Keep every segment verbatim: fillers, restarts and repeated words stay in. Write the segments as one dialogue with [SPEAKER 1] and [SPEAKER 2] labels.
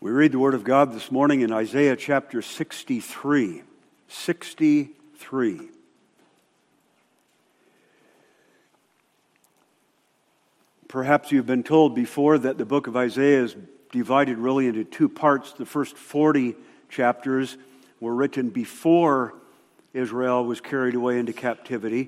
[SPEAKER 1] We read the Word of God this morning in Isaiah chapter sixty-three. sixty-three. Perhaps you've been told before that the book of Isaiah is divided really into two parts. The first forty chapters were written before Israel was carried away into captivity.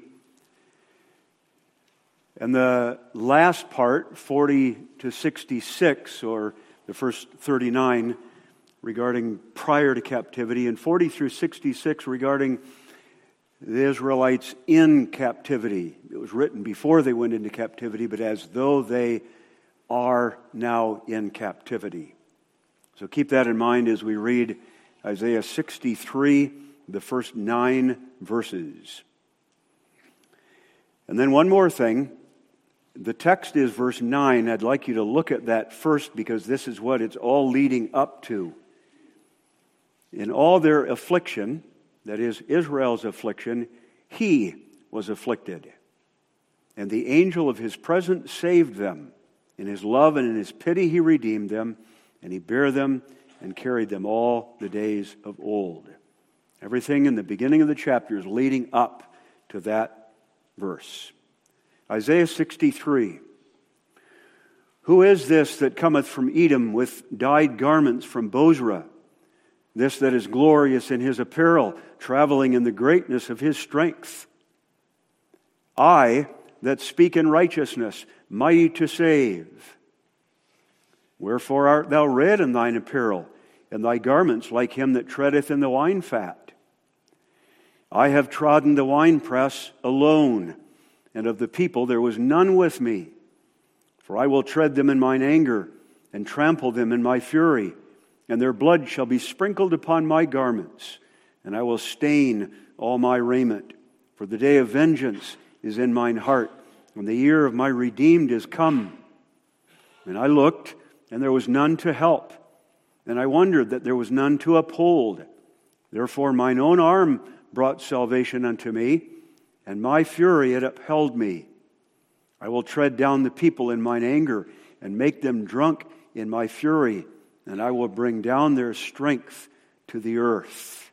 [SPEAKER 1] And the last part, forty to sixty-six, or the first thirty-nine, regarding prior to captivity, and forty through sixty-six regarding the Israelites in captivity. It was written before they went into captivity, but as though they are now in captivity. So keep that in mind as we read Isaiah sixty-three, the first nine verses. And then one more thing. The text is verse nine. I'd like you to look at that first because this is what it's all leading up to. In all their affliction, that is Israel's affliction, he was afflicted. And the angel of his presence saved them. In his love and in his pity he redeemed them, and he bare them and carried them all the days of old. Everything in the beginning of the chapter is leading up to that verse. Isaiah sixty-three. Who is this that cometh from Edom with dyed garments from Bozrah? This that is glorious in his apparel, traveling in the greatness of his strength. I that speak in righteousness, mighty to save. Wherefore art thou red in thine apparel, and thy garments like him that treadeth in the wine fat? I have trodden the winepress alone, and of the people there was none with me. For I will tread them in mine anger, and trample them in my fury, and their blood shall be sprinkled upon my garments, and I will stain all my raiment. For the day of vengeance is in mine heart, and the year of my redeemed is come. And I looked, and there was none to help, and I wondered that there was none to uphold. Therefore mine own arm brought salvation unto me, and my fury it upheld me. I will tread down the people in mine anger, and make them drunk in my fury, and I will bring down their strength to the earth.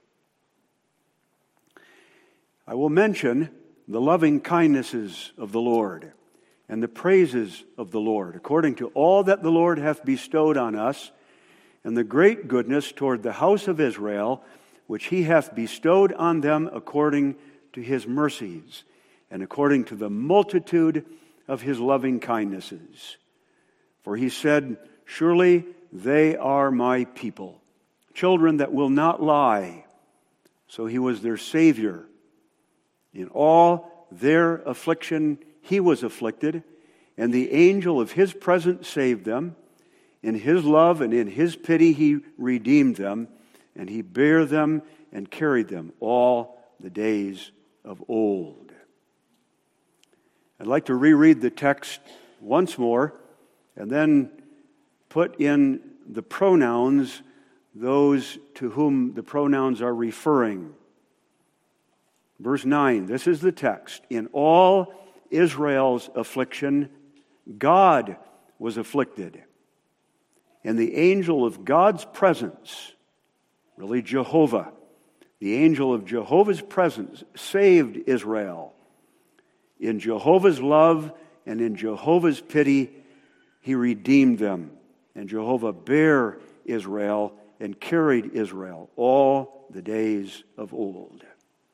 [SPEAKER 1] I will mention the loving kindnesses of the Lord, and the praises of the Lord, according to all that the Lord hath bestowed on us, and the great goodness toward the house of Israel, which he hath bestowed on them according to his mercies, and according to the multitude of his loving kindnesses. For he said, surely they are my people, children that will not lie. So he was their Savior. In all their affliction he was afflicted, and the angel of his presence saved them. In his love and in his pity he redeemed them, and he bare them and carried them all the days of old. I'd like to reread the text once more and then put in the pronouns, those to whom the pronouns are referring. Verse nine, this is the text. In all Israel's affliction, God was afflicted. And the angel of God's presence, really Jehovah, the angel of Jehovah's presence saved Israel. In Jehovah's love and in Jehovah's pity, he redeemed them. And Jehovah bare Israel and carried Israel all the days of old.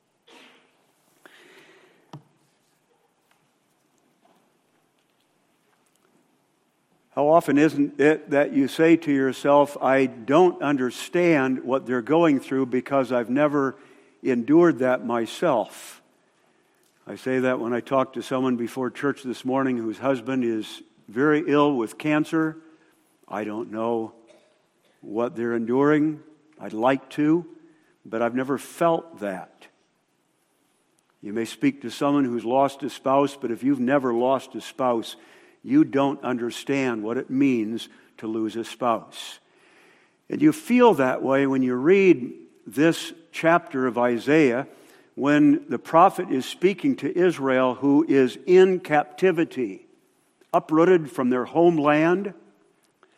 [SPEAKER 1] How often isn't it that you say to yourself, I don't understand what they're going through because I've never endured that myself? I say that when I talked to someone before church this morning whose husband is very ill with cancer. I don't know what they're enduring. I'd like to, but I've never felt that. You may speak to someone who's lost a spouse, but if you've never lost a spouse, you don't understand what it means to lose a spouse. And you feel that way when you read this chapter of Isaiah, when the prophet is speaking to Israel who is in captivity, uprooted from their homeland,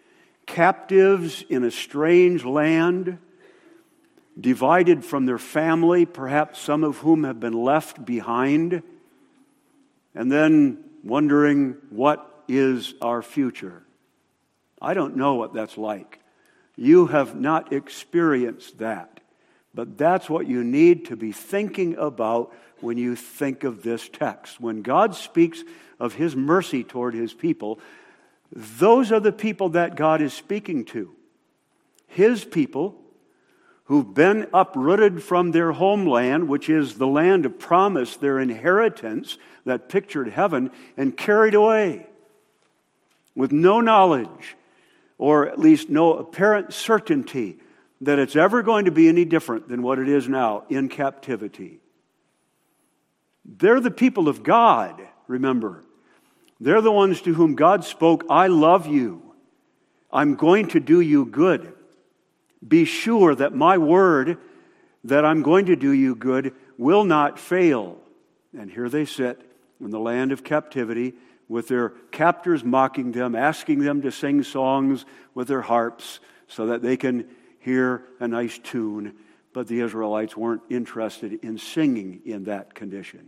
[SPEAKER 1] captives in a strange land, divided from their family, perhaps some of whom have been left behind, and then wondering, what is our future? I don't know what that's like. You have not experienced that. But that's what you need to be thinking about when you think of this text. When God speaks of His mercy toward His people, those are the people that God is speaking to. His people who've been uprooted from their homeland, which is the land of promise, their inheritance that pictured heaven, and carried away with no knowledge, or at least no apparent certainty that it's ever going to be any different than what it is now in captivity. They're the people of God, remember. They're the ones to whom God spoke, I love you. I'm going to do you good. Be sure that my word, that I'm going to do you good, will not fail. And here they sit in the land of captivity with their captors mocking them, asking them to sing songs with their harps so that they can hear a nice tune. But the Israelites weren't interested in singing in that condition.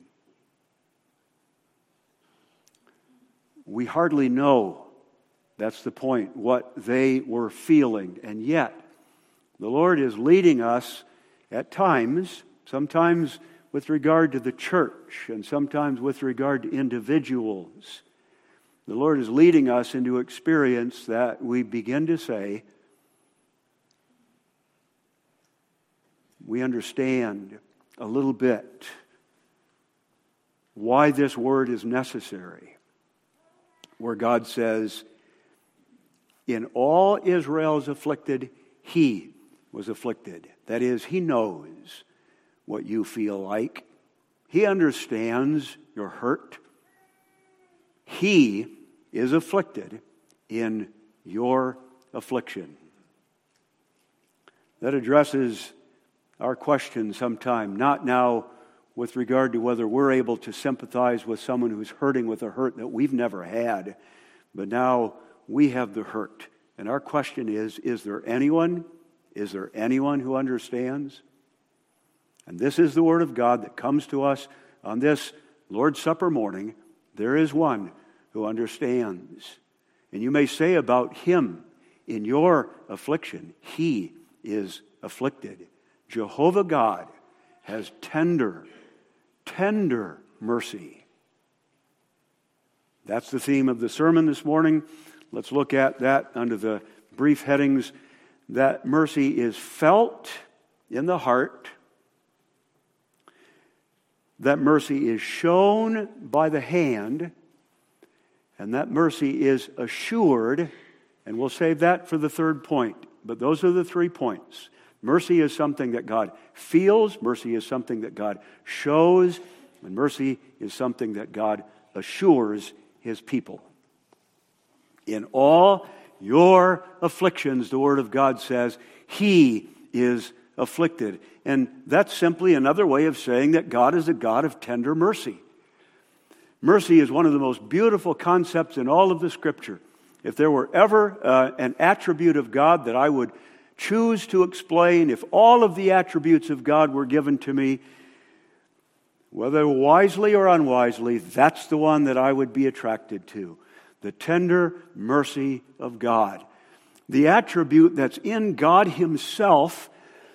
[SPEAKER 1] We hardly know, that's the point, what they were feeling. And yet, the Lord is leading us at times, sometimes with regard to the church, and sometimes with regard to individuals. The Lord is leading us into experience that we begin to say, we understand a little bit why this word is necessary. Where God says, in all Israel is afflicted, He was afflicted. That is, He knows what you feel like. He understands your hurt. He is afflicted in your affliction. That addresses our question sometime, not now with regard to whether we're able to sympathize with someone who's hurting with a hurt that we've never had, but now we have the hurt. And our question is, is there anyone, is there anyone who understands? And this is the Word of God that comes to us on this Lord's Supper morning. There is one who understands. And you may say about him, in your affliction, he is afflicted. Jehovah God has tender, tender mercy. That's the theme of the sermon this morning. Let's look at that under the brief headings. That mercy is felt in the heart. That mercy is shown by the hand. And that mercy is assured. And we'll save that for the third point. But those are the three points. Mercy is something that God feels. Mercy is something that God shows. And mercy is something that God assures His people. In all your afflictions, the Word of God says, He is afflicted. And that's simply another way of saying that God is a God of tender mercy. Mercy is one of the most beautiful concepts in all of the Scripture. If there were ever uh, an attribute of God that I would choose to explain, if all of the attributes of God were given to me, whether wisely or unwisely, that's the one that I would be attracted to. The tender mercy of God. The attribute that's in God Himself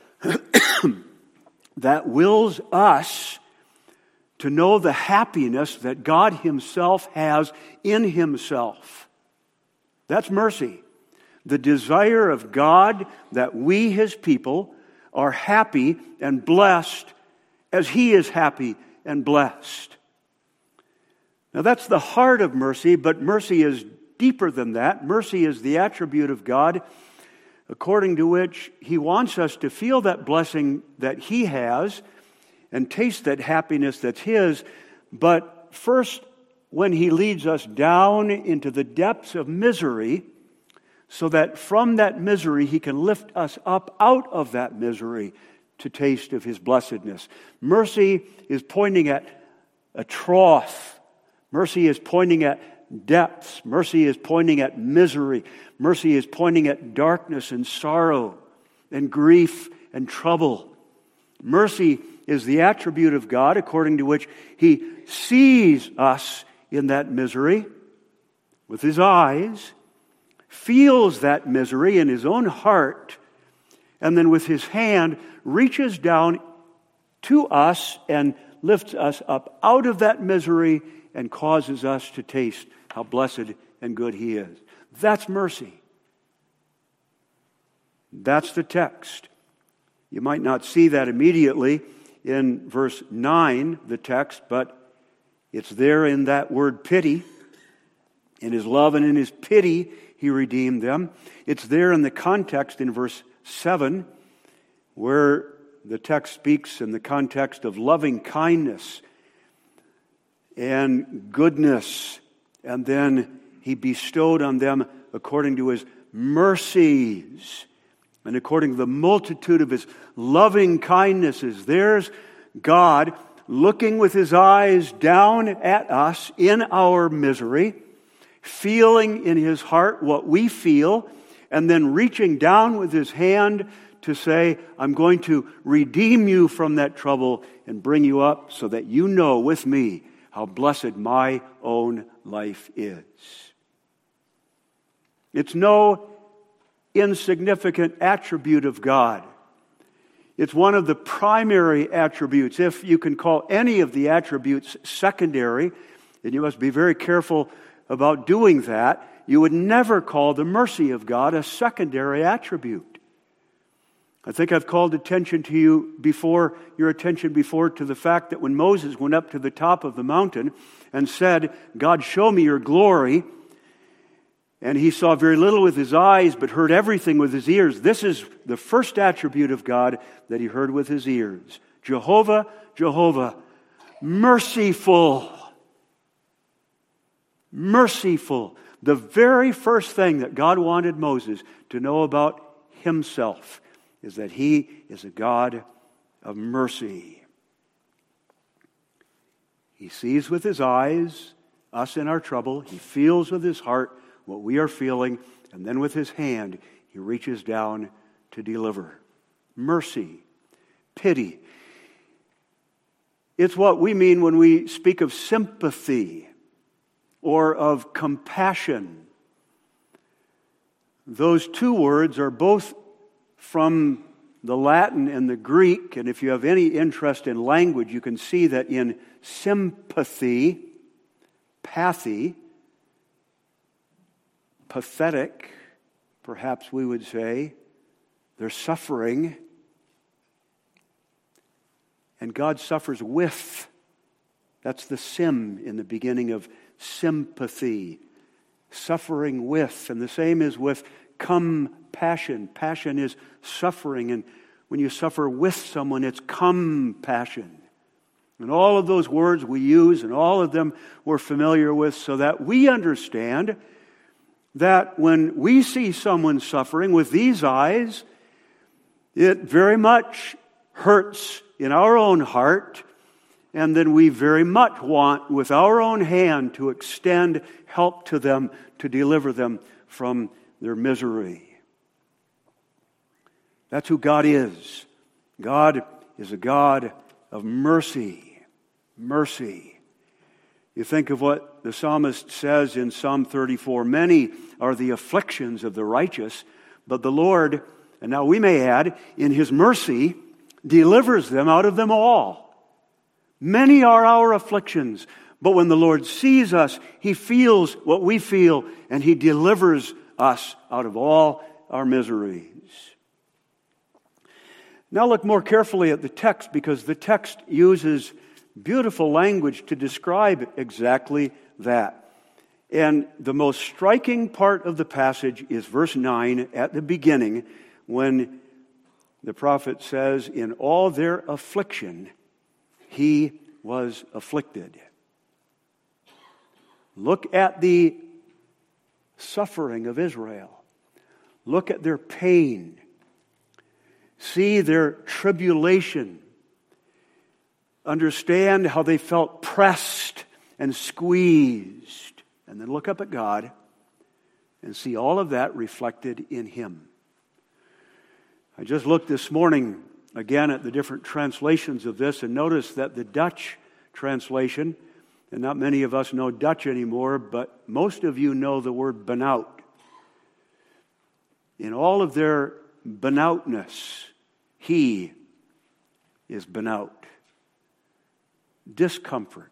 [SPEAKER 1] that wills us to know the happiness that God Himself has in Himself. That's mercy. The desire of God that we, His people, are happy and blessed as He is happy and blessed. Now that's the heart of mercy, but mercy is deeper than that. Mercy is the attribute of God according to which He wants us to feel that blessing that He has and taste that happiness that's His. But first, when He leads us down into the depths of misery, so that from that misery He can lift us up out of that misery to taste of His blessedness. Mercy is pointing at a trough. Mercy is pointing at depths. Mercy is pointing at misery. Mercy is pointing at darkness and sorrow and grief and trouble. Mercy is the attribute of God according to which He sees us in that misery with His eyes, feels that misery in His own heart, and then with His hand reaches down to us and lifts us up out of that misery and causes us to taste how blessed and good He is. That's mercy. That's the text. You might not see that immediately in verse nine, the text, but it's there in that word pity. In His love and in His pity, He redeemed them. It's there in the context in verse seven, where the text speaks in the context of loving kindness and goodness. And then He bestowed on them according to His mercies and according to the multitude of His loving kindnesses. There's God looking with His eyes down at us in our misery, feeling in His heart what we feel, and then reaching down with His hand to say, I'm going to redeem you from that trouble and bring you up so that you know with me how blessed my own life is. It's no insignificant attribute of God. It's one of the primary attributes. If you can call any of the attributes secondary, then you must be very careful about doing that. You would never call the mercy of God a secondary attribute. I think I've called attention to you before, your attention before to the fact that when Moses went up to the top of the mountain and said, God, show me your glory, and he saw very little with his eyes, but heard everything with his ears. This is the first attribute of God that he heard with his ears. Jehovah, Jehovah, merciful. Merciful. The very first thing that God wanted Moses to know about Himself is that He is a God of mercy. He sees with His eyes us in our trouble. He feels with His heart what we are feeling, and then with His hand, He reaches down to deliver. Mercy, pity. It's what we mean when we speak of sympathy or of compassion. Those two words are both from the Latin and the Greek, and if you have any interest in language, you can see that in sympathy, pathy, pathetic, perhaps we would say, they're suffering, and God suffers with. That's the sim in the beginning of sympathy, suffering with, and the same is with compassion. Passion is suffering, and when you suffer with someone, it's compassion. And all of those words we use, and all of them we're familiar with, so that we understand that when we see someone suffering with these eyes, it very much hurts in our own heart, and then we very much want with our own hand to extend help to them, to deliver them from their misery. That's who God is. God is a God of mercy. Mercy. You think of what the psalmist says in Psalm thirty-four, many are the afflictions of the righteous, but the Lord, and now we may add, in His mercy, delivers them out of them all. Many are our afflictions, but when the Lord sees us, He feels what we feel, and He delivers us out of all our miseries. Now look more carefully at the text, because the text uses beautiful language to describe exactly that. And the most striking part of the passage is verse nine at the beginning, when the prophet says, in all their affliction, He was afflicted. Look at the suffering of Israel. Look at their pain. See their tribulation. Understand how they felt pressed and squeezed And then look up at God and see all of that reflected in Him. I just looked this morning again at the different translations of this and noticed that the Dutch translation, and not many of us know Dutch anymore, but most of you know the word benauwd. In all of their benauwdness, He is benauwd. Discomfort.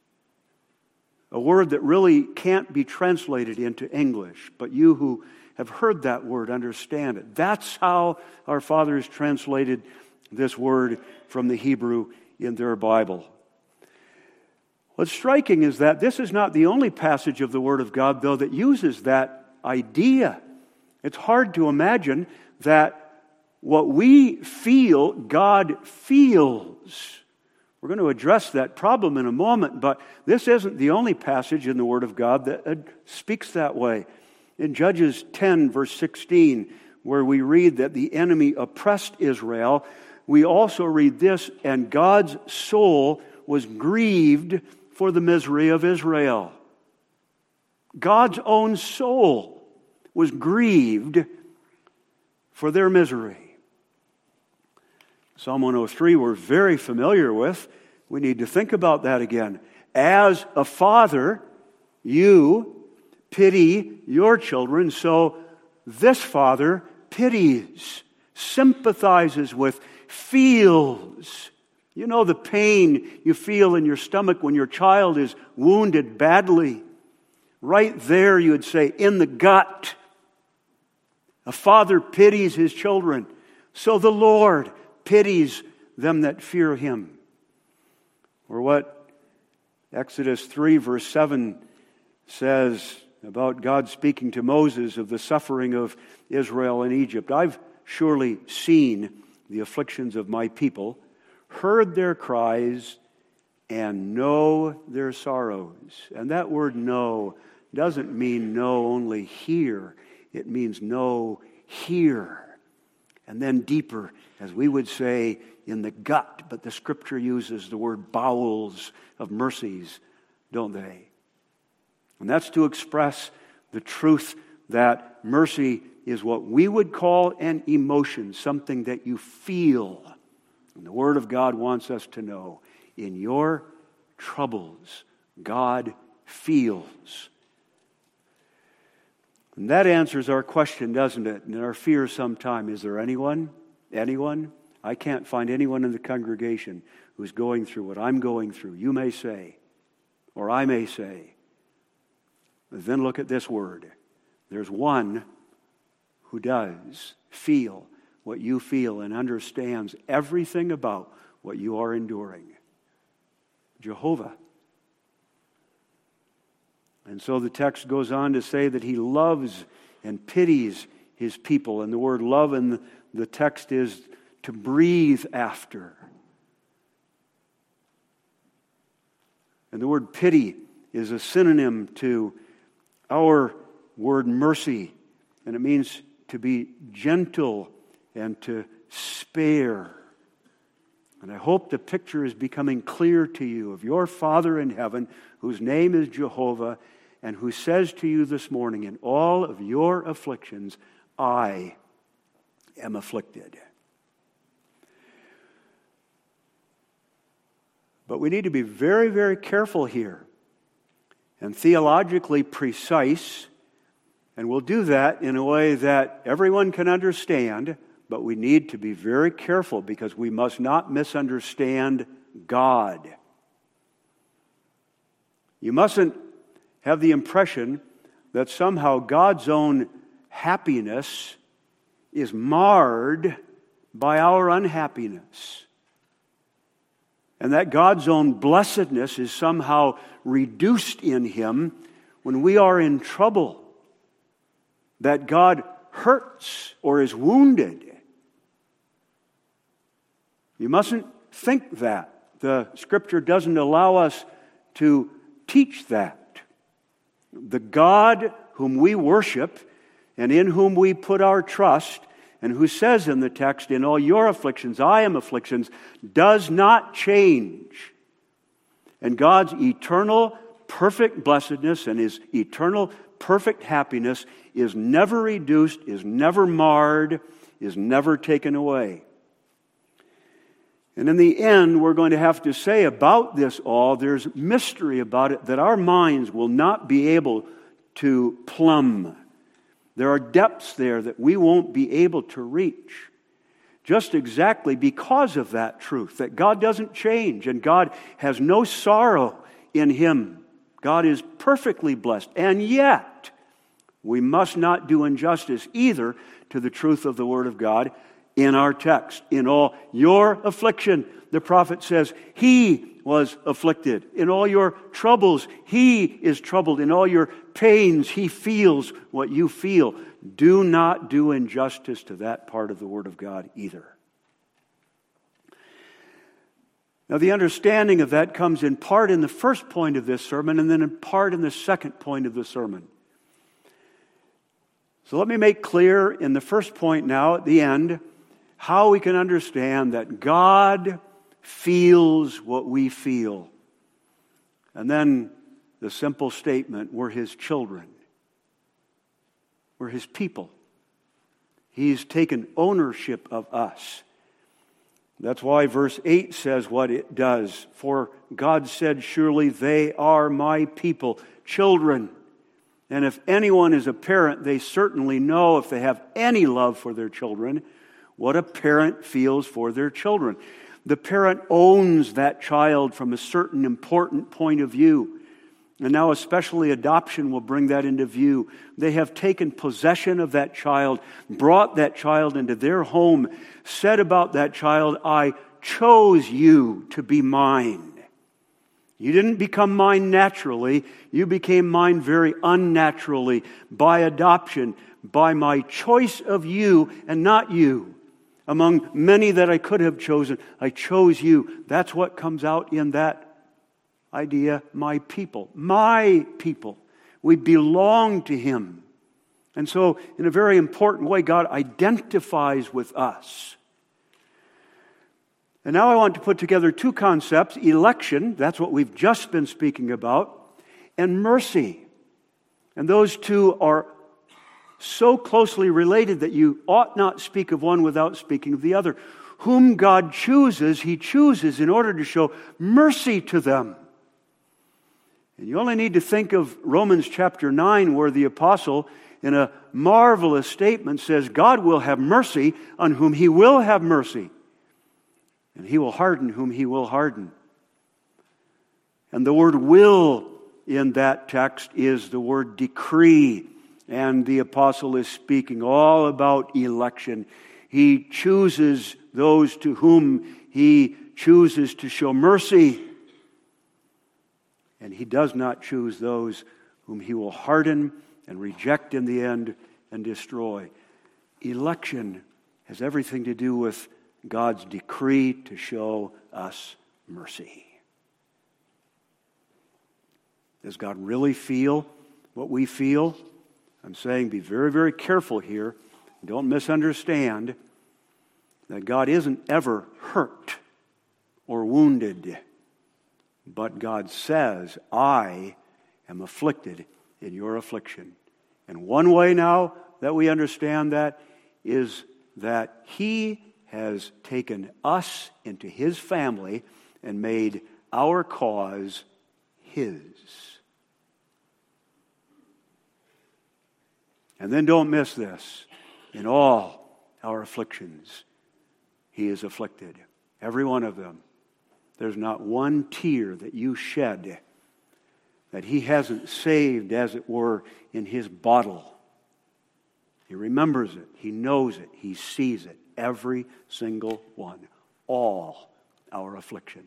[SPEAKER 1] A word that really can't be translated into English, but you who have heard that word understand it. That's how our fathers translated this word from the Hebrew in their Bible. What's striking is that this is not the only passage of the Word of God, though, that uses that idea. It's hard to imagine that what we feel, God feels. We're going to address that problem in a moment, but this isn't the only passage in the Word of God that speaks that way. In Judges ten, verse sixteen, where we read that the enemy oppressed Israel, we also read this, and God's soul was grieved for the misery of Israel. God's own soul was grieved for their misery. Psalm one oh three we're very familiar with. We need to think about that again. As a father, you pity your children, so this father pities, sympathizes with, feels. You know the pain you feel in your stomach when your child is wounded badly. Right there, you would say, in the gut. A father pities his children. So the Lord pities them that fear Him. Or what Exodus three, verse seven says about God speaking to Moses of the suffering of Israel in Egypt. I've surely seen the afflictions of my people, heard their cries, and know their sorrows. And that word know doesn't mean know only here. It means know here. And then deeper, as we would say, in the gut. But the Scripture uses the word bowels of mercies, don't they? And that's to express the truth that mercy is what we would call an emotion, something that you feel. And the Word of God wants us to know, in your troubles, God feels. And that answers our question, doesn't it? And our fear sometime, is there anyone? Anyone? I can't find anyone in the congregation who's going through what I'm going through. You may say, or I may say. But then look at this word. There's one who does feel what you feel and understands everything about what you are enduring. Jehovah. And so the text goes on to say that He loves and pities His people. And the word love in the text is to breathe after. And the word pity is a synonym to our word mercy. And it means to be gentle and to spare. And I hope the picture is becoming clear to you of your Father in heaven, whose name is Jehovah, and who says to you this morning, in all of your afflictions, I am afflicted. But we need to be very, very careful here and theologically precise, and we'll do that in a way that everyone can understand, but we need to be very careful because we must not misunderstand God. You mustn't have the impression that somehow God's own happiness is marred by our unhappiness. And that God's own blessedness is somehow reduced in Him when we are in trouble. That God hurts or is wounded. You mustn't think that. The Scripture doesn't allow us to teach that. The God whom we worship and in whom we put our trust, and who says in the text, in all your afflictions, I am afflictions, does not change. And God's eternal perfect blessedness and His eternal perfect happiness is never reduced, is never marred, is never taken away. And in the end, we're going to have to say about this all, there's mystery about it that our minds will not be able to plumb. There are depths there that we won't be able to reach. Just exactly because of that truth, that God doesn't change and God has no sorrow in Him. God is perfectly blessed. And yet, we must not do injustice either to the truth of the Word of God in our text. In all your affliction, the prophet says, He was afflicted. In all your troubles, He is troubled. In all your pains, He feels what you feel. Do not do injustice to that part of the Word of God either. Now, the understanding of that comes in part in the first point of this sermon and then in part in the second point of the sermon. So let me make clear in the first point now at the end how we can understand that God feels what we feel. And then the simple statement, we're His children. We're His people. He's taken ownership of us. That's why verse eight says what it does. For God said, surely they are my people, children. And if anyone is a parent, they certainly know, if they have any love for their children, what a parent feels for their children. The parent owns that child from a certain important point of view. And now especially adoption will bring that into view. They have taken possession of that child, brought that child into their home, said about that child, I chose you to be mine. You didn't become mine naturally. You became mine very unnaturally by adoption, by my choice of you and not you. Among many that I could have chosen, I chose you. That's what comes out in that idea, my people. My people. We belong to Him. And so, in a very important way, God identifies with us. And now I want to put together two concepts, election, that's what we've just been speaking about, and mercy. And those two are so closely related that you ought not speak of one without speaking of the other. Whom God chooses, He chooses in order to show mercy to them. And you only need to think of Romans chapter nine, where the apostle, in a marvelous statement, says, God will have mercy on whom He will have mercy, and He will harden whom He will harden. And the word will in that text is the word decree. And the apostle is speaking all about election. He chooses those to whom He chooses to show mercy. And He does not choose those whom He will harden and reject in the end and destroy. Election has everything to do with God's decree to show us mercy. Does God really feel what we feel? I'm saying be very, very careful here. Don't misunderstand that God isn't ever hurt or wounded. But God says, I am afflicted in your affliction. And one way now that we understand that is that He has taken us into His family and made our cause His. And then don't miss this. In all our afflictions, He is afflicted. Every one of them. There's not one tear that you shed that He hasn't saved, as it were, in His bottle. He remembers it. He knows it. He sees it. Every single one. All our afflictions.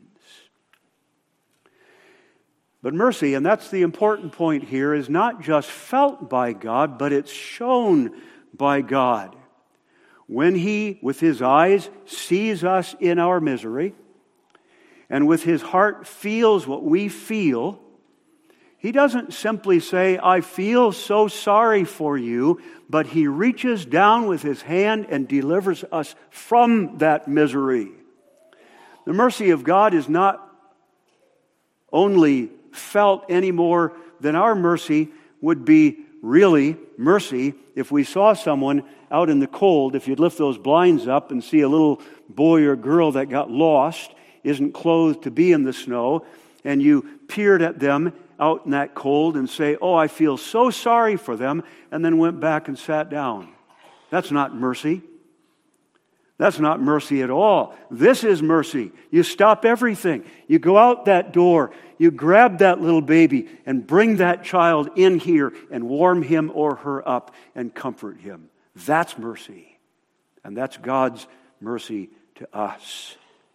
[SPEAKER 1] But mercy, and that's the important point here, is not just felt by God, but it's shown by God. When He, with His eyes, sees us in our misery, and with His heart feels what we feel, He doesn't simply say, I feel so sorry for you, but He reaches down with His hand and delivers us from that misery. The mercy of God is not only felt any more than our mercy would be really mercy if we saw someone out in the cold. If you'd lift those blinds up and see a little boy or girl that got lost, isn't clothed to be in the snow, and you peered at them out in that cold and say, "Oh, I feel so sorry for them," and then went back and sat down. That's not mercy. That's not mercy at all. This is mercy. You stop everything. You go out that door. You grab that little baby and bring that child in here and warm him or her up and comfort him. That's mercy. And that's God's mercy to us.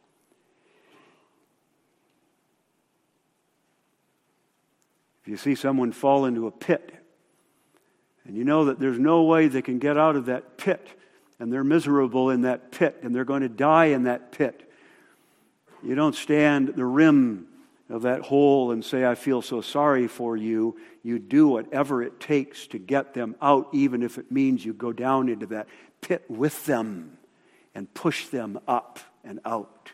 [SPEAKER 1] If you see someone fall into a pit, and you know that there's no way they can get out of that pit, and they're miserable in that pit, and they're going to die in that pit, you don't stand at the rim of that hole and say, "I feel so sorry for you." You do whatever it takes to get them out, even if it means you go down into that pit with them and push them up and out.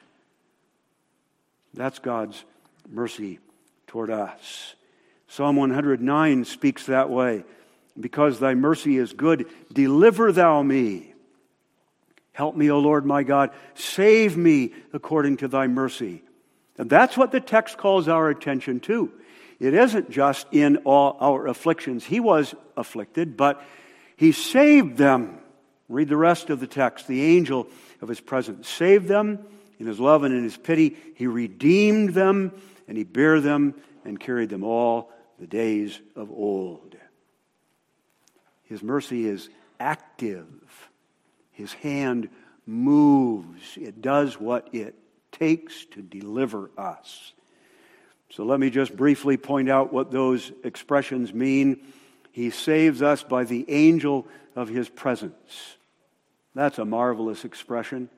[SPEAKER 1] That's God's mercy toward us. Psalm one hundred nine speaks that way. "Because thy mercy is good, deliver thou me. Help me, O Lord my God. Save me according to thy mercy." And that's what the text calls our attention to. It isn't just in all our afflictions. He was afflicted, but he saved them. Read the rest of the text. The angel of his presence saved them in his love and in his pity. He redeemed them, and he bare them and carried them all the days of old. His mercy is active. His hand moves. It does what it takes to deliver us. So let me just briefly point out what those expressions mean. He saves us by the angel of his presence. That's a marvelous expression.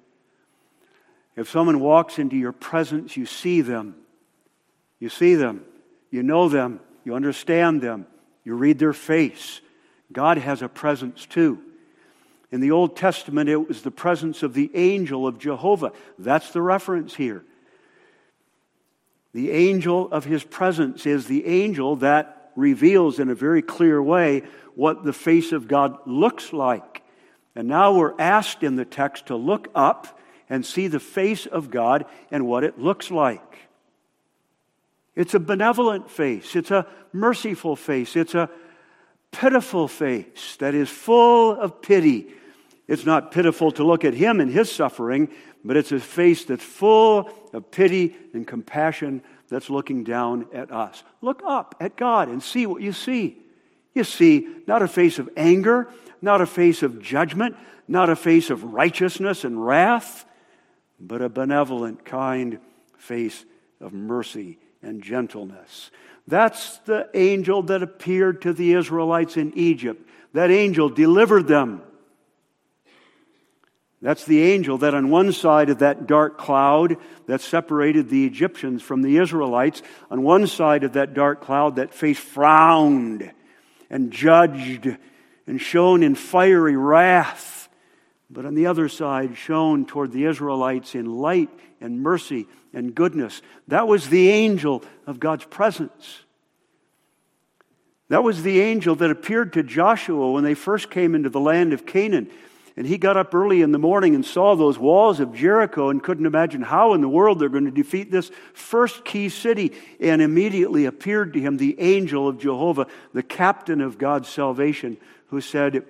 [SPEAKER 1] If someone walks into your presence, you see them. You see them. You know them. You understand them. You read their face. God has a presence too. In the Old Testament, it was the presence of the angel of Jehovah. That's the reference here. The angel of his presence is the angel that reveals in a very clear way what the face of God looks like. And now we're asked in the text to look up and see the face of God and what it looks like. It's a benevolent face. It's a merciful face. It's a pitiful face that is full of pity. It's not pitiful to look at him and his suffering, but it's a face that's full of pity and compassion that's looking down at us. Look up at God and see what you see. You see not a face of anger, not a face of judgment, not a face of righteousness and wrath, but a benevolent, kind face of mercy and gentleness. That's the angel that appeared to the Israelites in Egypt. That angel delivered them. That's the angel that on one side of that dark cloud that separated the Egyptians from the Israelites, on one side of that dark cloud, that face frowned and judged and shone in fiery wrath. But on the other side, shone toward the Israelites in light and mercy and goodness. That was the angel of God's presence. That was the angel that appeared to Joshua when they first came into the land of Canaan. And he got up early in the morning and saw those walls of Jericho and couldn't imagine how in the world they're going to defeat this first key city. And immediately appeared to him the angel of Jehovah, the captain of God's salvation, who said,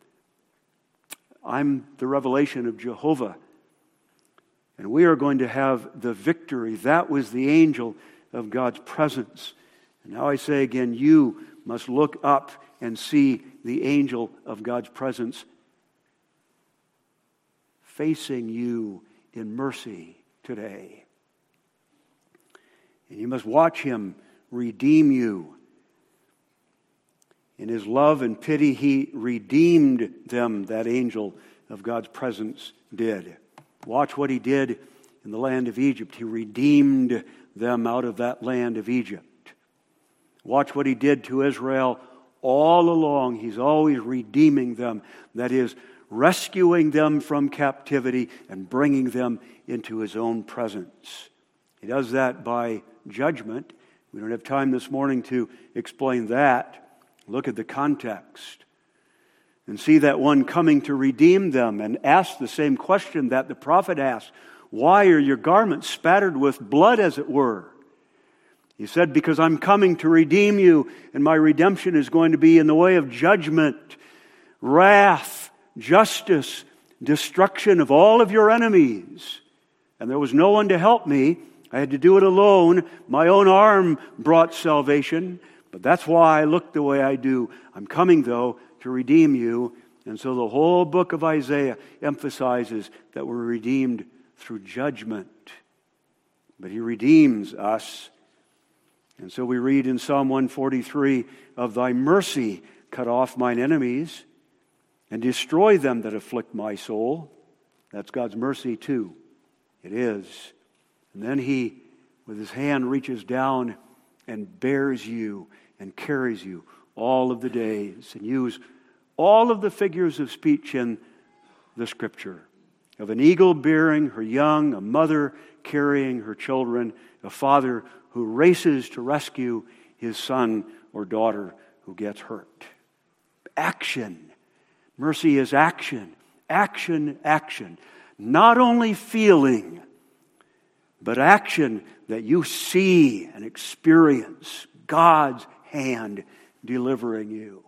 [SPEAKER 1] "I'm the revelation of Jehovah, and we are going to have the victory." That was the angel of God's presence. And now I say again, you must look up and see the angel of God's presence facing you in mercy today. And you must watch him redeem you. In his love and pity, he redeemed them, that angel of God's presence did. Watch what he did in the land of Egypt. He redeemed them out of that land of Egypt. Watch what he did to Israel all along. He's always redeeming them. That is, rescuing them from captivity and bringing them into his own presence. He does that by judgment, We don't have time this morning to explain that. Look at the context and see that one coming to redeem them and ask the same question that the prophet asked. Why are your garments spattered with blood, as it were? He said, because I'm coming to redeem you, and my redemption is going to be in the way of judgment, wrath, justice, destruction of all of your enemies. And there was no one to help me. I had to do it alone. My own arm brought salvation, but that's why I look the way I do. I'm coming, though, to redeem you. And so the whole book of Isaiah emphasizes that we're redeemed through judgment. But He redeems us. And so we read in Psalm one forty-three, of thy mercy cut off mine enemies and destroy them that afflict my soul. That's God's mercy too. It is. And then He, with His hand, reaches down and bears you and carries you all of the days, and use all of the figures of speech in the Scripture. Of an eagle bearing her young, a mother carrying her children, a father who races to rescue his son or daughter who gets hurt. Action. Mercy is action. Action, action. Not only feeling, but action that you see and experience God's hand delivering you.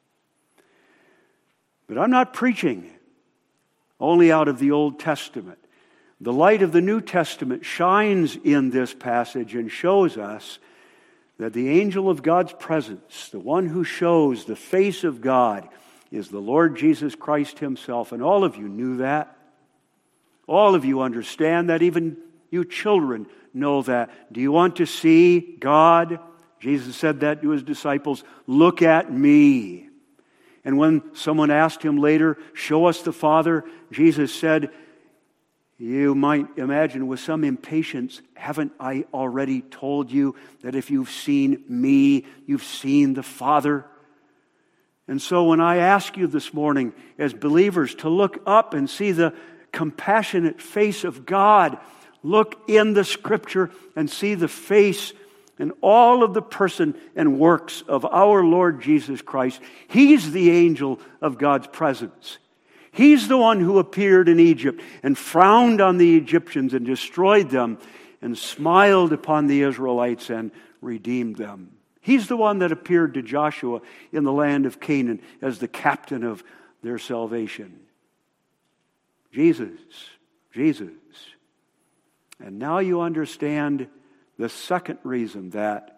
[SPEAKER 1] But I'm not preaching only out of the Old Testament. The light of the New Testament shines in this passage and shows us that the angel of God's presence, the one who shows the face of God, is the Lord Jesus Christ Himself. And all of you knew that. All of you understand that. Even you children know that. Do you want to see God? Jesus said that to His disciples. Look at me. And when someone asked Him later, show us the Father, Jesus said, you might imagine with some impatience, haven't I already told you that if you've seen me, you've seen the Father? And so when I ask you this morning as believers to look up and see the compassionate face of God, look in the Scripture and see the face and all of the person and works of our Lord Jesus Christ. He's the angel of God's presence. He's the one who appeared in Egypt and frowned on the Egyptians and destroyed them and smiled upon the Israelites and redeemed them. He's the one that appeared to Joshua in the land of Canaan as the captain of their salvation. Jesus, Jesus. And now you understand the second reason that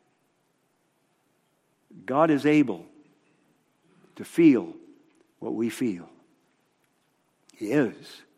[SPEAKER 1] God is able to feel what we feel. He is.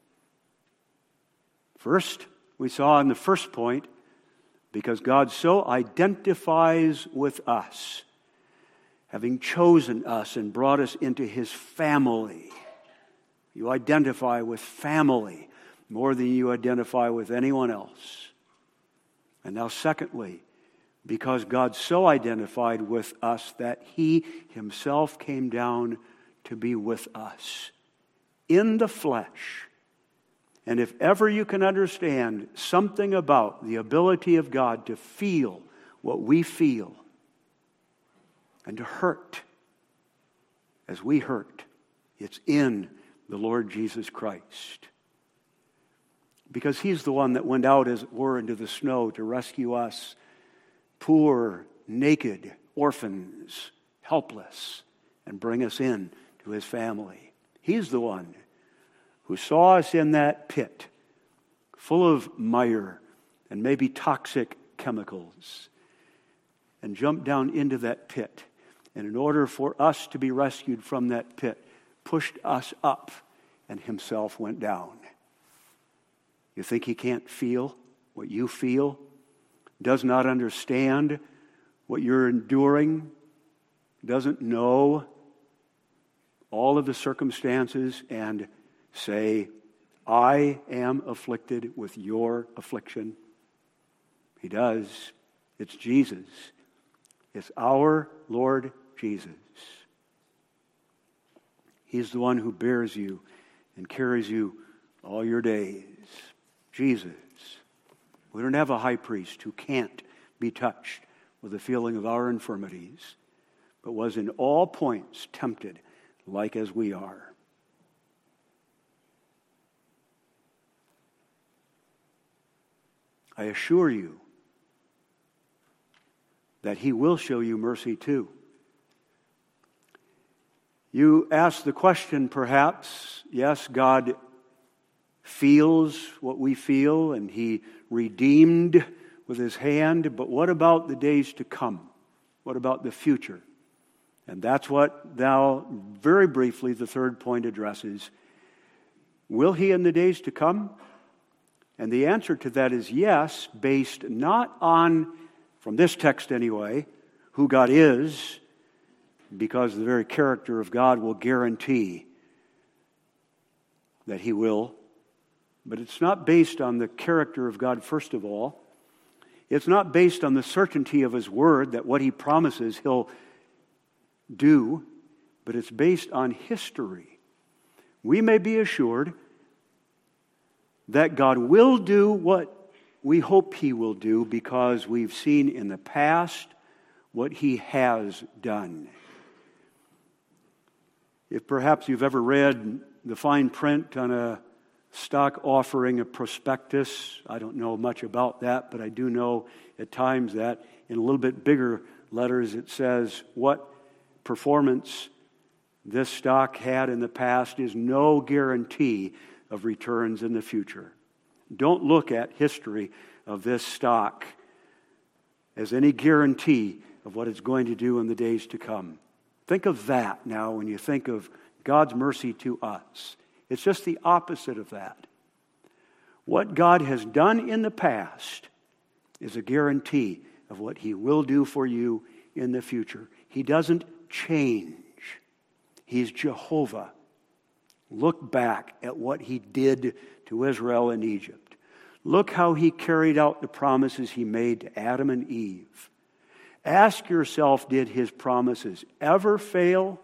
[SPEAKER 1] First, we saw in the first point, because God so identifies with us, having chosen us and brought us into His family. You identify with family more than you identify with anyone else. And now secondly, because God so identified with us that He Himself came down to be with us in the flesh. And if ever you can understand something about the ability of God to feel what we feel and to hurt as we hurt, it's in the Lord Jesus Christ. Because He's the one that went out, as it were, into the snow to rescue us, poor, naked, orphans, helpless, and bring us in to His family. He's the one who saw us in that pit, full of mire and maybe toxic chemicals, and jumped down into that pit. And in order for us to be rescued from that pit, pushed us up, and Himself went down. You think He can't feel what you feel? Does not understand what you're enduring? Doesn't know all of the circumstances and say, I am afflicted with your affliction? He does. It's Jesus. It's our Lord Jesus. He's the one who bears you and carries you all your days. Jesus. We don't have a high priest who can't be touched with the feeling of our infirmities, but was in all points tempted like as we are. I assure you that he will show you mercy too. You ask the question, perhaps, yes, God feels what we feel and he redeemed with his hand, but what about the days to come? What about the future? And that's what thou, very briefly, the third point addresses. Will he in the days to come? And the answer to that is yes, based not on, from this text anyway, who God is, because the very character of God will guarantee that he will. But it's not based on the character of God, first of all. It's not based on the certainty of his word, that what he promises he'll do, but it's based on history. We may be assured that God will do what we hope he will do because we've seen in the past what he has done. If perhaps you've ever read the fine print on a stock offering, a prospectus, I don't know much about that, but I do know at times that in a little bit bigger letters it says what performance this stock had in the past is no guarantee of returns in the future. Don't look at history of this stock as any guarantee of what it's going to do in the days to come. Think of that now when you think of God's mercy to us. It's just the opposite of that. What God has done in the past is a guarantee of what he will do for you in the future. He doesn't change. He's Jehovah. Look back at what he did to Israel in Egypt. Look how he carried out the promises he made to Adam and Eve. Ask yourself, did his promises ever fail?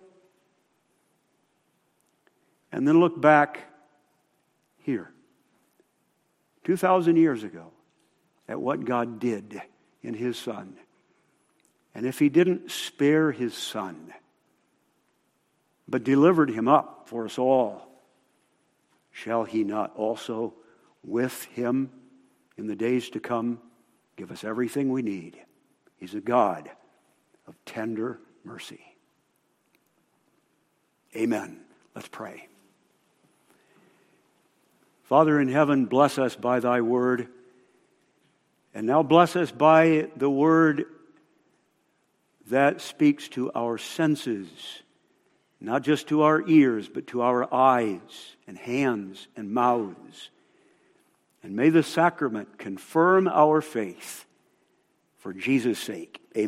[SPEAKER 1] And then look back here, two thousand years ago, at what God did in his Son. And if he didn't spare his Son, but delivered him up for us all, shall he not also with him in the days to come give us everything we need? He's a God of tender mercy. Amen. Let's pray. Father in heaven, bless us by thy word. And now bless us by the word that speaks to our senses, not just to our ears, but to our eyes and hands and mouths. And may the sacrament confirm our faith for Jesus' sake. Amen.